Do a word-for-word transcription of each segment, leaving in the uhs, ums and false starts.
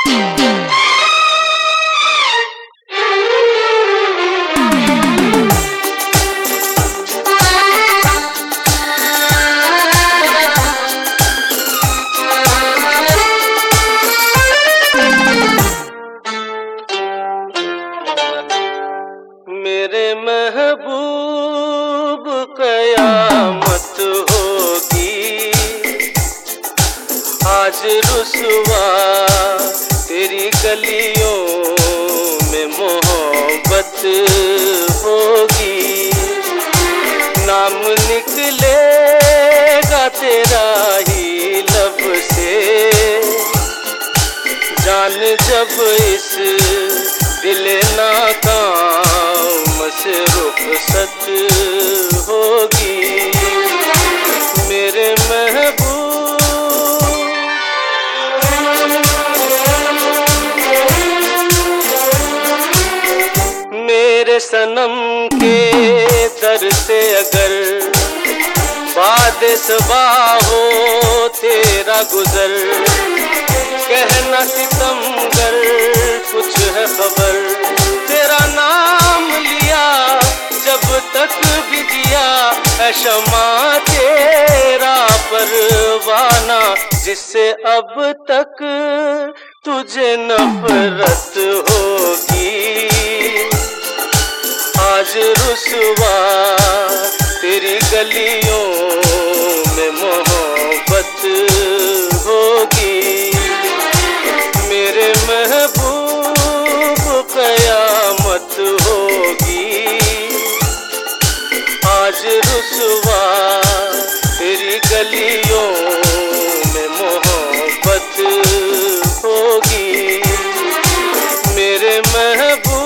मेरे महबूब कयामत होगी, आज रुसवा तेरी गलियों में मोहब्बत होगी। नाम निकलेगा तेरा ही लब से, जान जब इस दिल नाकाम से रुखसत होगी। मेरे महबूब मेरे सनम के दर से अगर बाद सबा हो तेरा गुजर, कहना सितमगर कुछ है खबर। तेरा नाम लिया जब तक भी जिया, है शमा तेरा परवाना, जिससे अब तक तुझे नफरत होगी। आज रुसवा तेरी गलियों में मोहब्बत होगी। मेरे महबूब कयामत होगी, आज रुसवा तेरी गलियों में मोहब्बत होगी। मेरे महबूब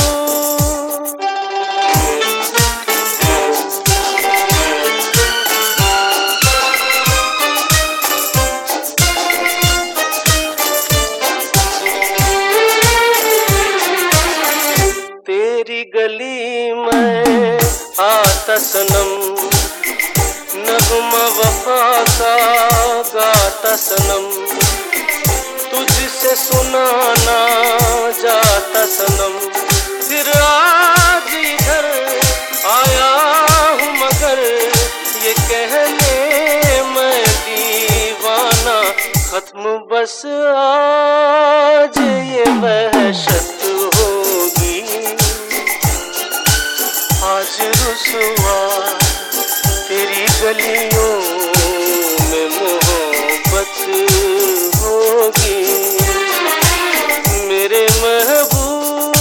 तेरी गली में आता सनम, नगमा वफा का गाता सनम, तुझसे सुनाना जाता सनम। फिर आज इधर आया हूँ मगर ये कहने मैं दीवाना, खत्म बस आज ये वहशत होगी। आज रुसवा तेरी गलियों में मोहब्बत होगी। मेरे महबूब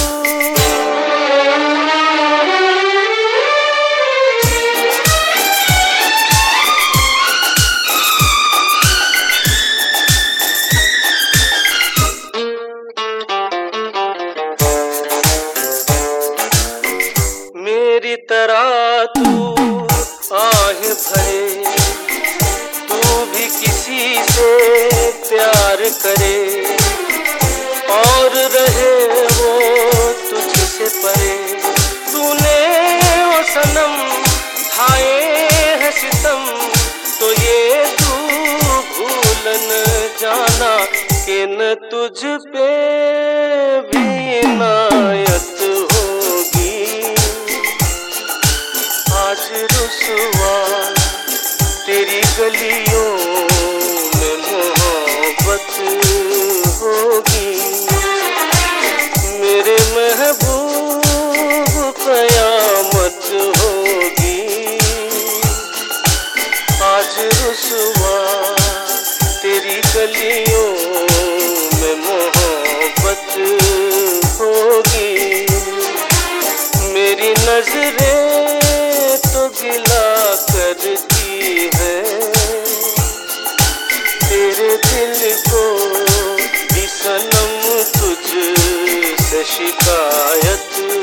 मेरी तरह तू आह भरे, तू भी किसी से प्यार करे, और रहे वो तुझसे परे। तूने वो सनम ढाए है सितम, तो ये तू भूल न जाना कि न तुझ पे भी इनायत होगी। आज रुसवा तेरी गलियों में मोहब्बत होगी। मेरे महबूब कयामत होगी, आज रुसवा तेरी गलियों में मोहब्बत होगी। मेरी नजरें तो गिला करती है, तेरे दिल को भी सनम तुझ से शिकायत